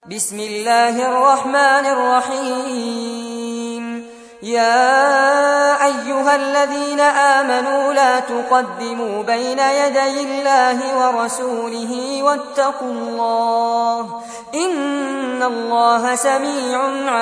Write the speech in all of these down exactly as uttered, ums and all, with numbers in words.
بسم الله الرحمن الرحيم. يا أيها الذين آمنوا لا تقدموا بين يدي الله ورسوله واتقوا الله إن الله سميع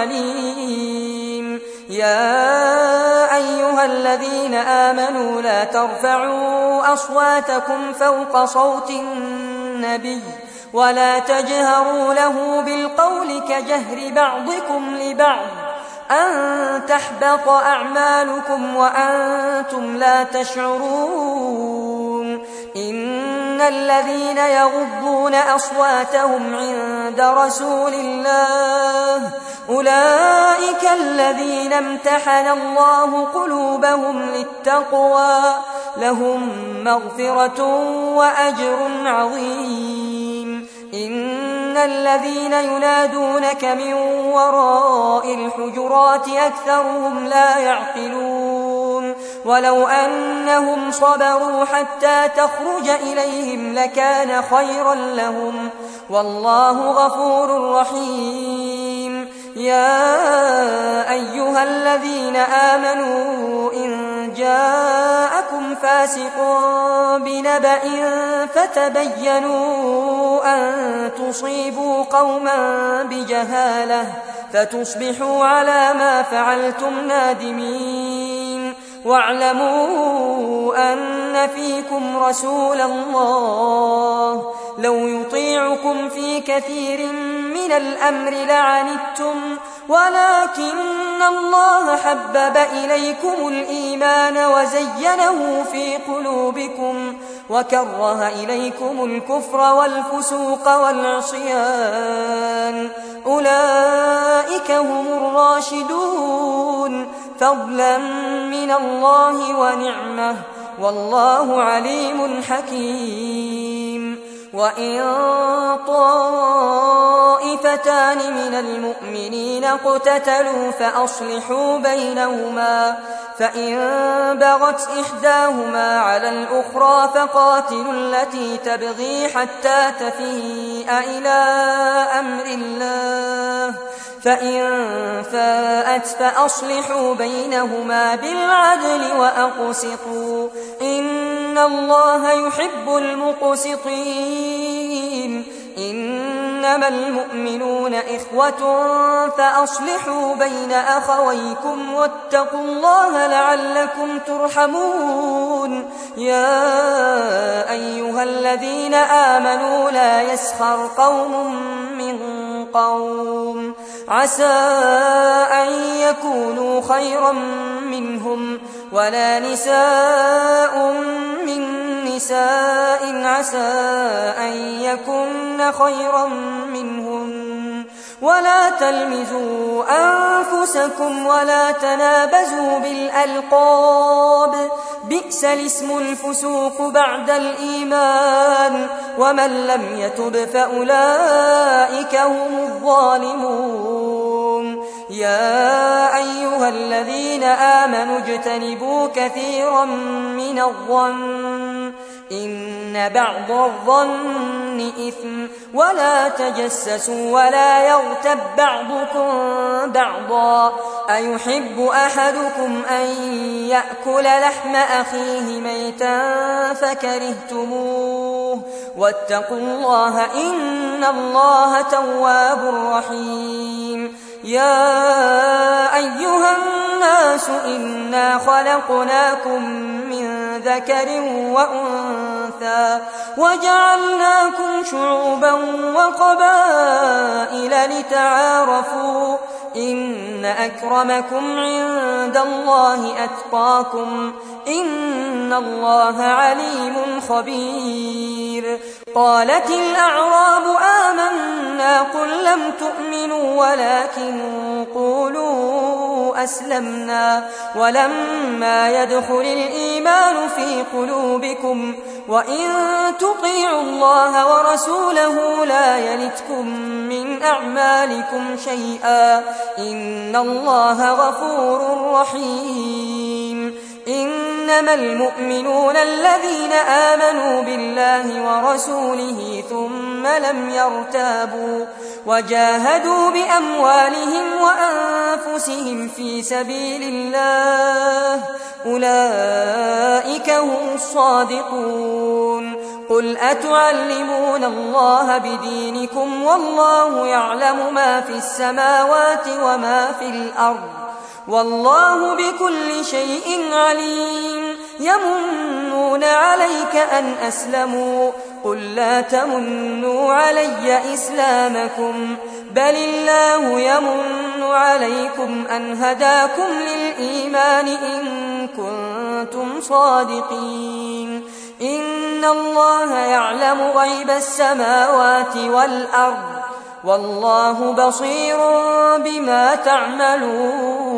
عليم. يا أيها الذين آمنوا لا ترفعوا أصواتكم فوق صوت النبي ولا تجهروا له بالقول كجهر بعضكم لبعض أن تحبط أعمالكم وأنتم لا تشعرون. إن الذين يغضون أصواتهم عند رسول الله أولئك الذين امتحن الله قلوبهم للتقوى لهم مغفرة وأجر عظيم. إن الذين ينادونك من وراء الحجرات أكثرهم لا يعقلون. ولو أنهم صبروا حتى تخرج إليهم لكان خيرا لهم والله غفور رحيم. يا أيها الذين آمنوا إن جاءكم فاسق بنبأ فتبينوا أن تصيبوا قوما بجهالة فتصبحوا على ما فعلتم نادمين. واعلموا أن فيكم رسول الله لو يطيعكم في كثير من الأمر لعنتم ولكن الله حبب إليكم الإيمان وزينه في قلوبكم وكره إليكم الكفر والفسوق والعصيان أولئك هم الراشدون فضلا من الله ونعمه والله عليم حكيم. وإن طائفتان من المؤمنين اقتتلوا فأصلحوا بينهما فإن بغت إحداهما على الأخرى فقاتلوا التي تبغي حتى تفيء إلى أمر الله فإن فاءت فأصلحوا بينهما بالعدل وأقسطوا إن الله يحب المقسطين. إنما المؤمنون إخوة فأصلحوا بين أخويكم واتقوا الله لعلكم ترحمون. يا أيها الذين آمنوا لا يسخر قوم من قوم عسى أن يكونوا خيرا منهم ولا نساء من نساء عسى أن يكن خيرا منهن ولا تلمزوا أنفسكم ولا تنابزوا بالألقاب بئس الاسم الفسوق بعد الإيمان ومن لم يتب فأولئك هم الظالمون. يا أيها الذين آمنوا اجتنبوا كثيرا من الظن إن بعض الظن إثم ولا تجسسوا ولا يغتب بعضكم بعضا أيحب أحدكم أن يأكل لحم أخيه ميتا فكرهتموه واتقوا الله إن الله تواب رحيم. يا أيها الناس إنا خلقناكم من ذكر وأنثى وجعلناكم شعوبا وقبائل لتعارفوا إن أكرمكم عند الله أتقاكم إن الله عليم خبير. قالت الأعراب آمنا قل لم تؤمنوا ولكن قولوا أسلمنا ولما يدخل الإيمان في قلوبكم وإن تطيعوا الله ورسوله لا يلتكم من أعمالكم شيئا إن الله غفور رحيم. إنما المؤمنون الذين آمنوا بالله ورسوله ثم لم يرتابوا وجاهدوا بأموالهم وأنفسهم في سبيل الله أولئك هم الصادقون. قل أتعلمون الله بدينكم والله يعلم ما في السماوات وما في الأرض والله بكل شيء عليم. يمنون عليك أن أسلموا قل لا تمنوا علي إسلامكم بل الله يمن عليكم أن هداكم للإيمان إن كنتم صادقين. إن الله يعلم غيب السماوات والأرض والله بصير بما تعملون.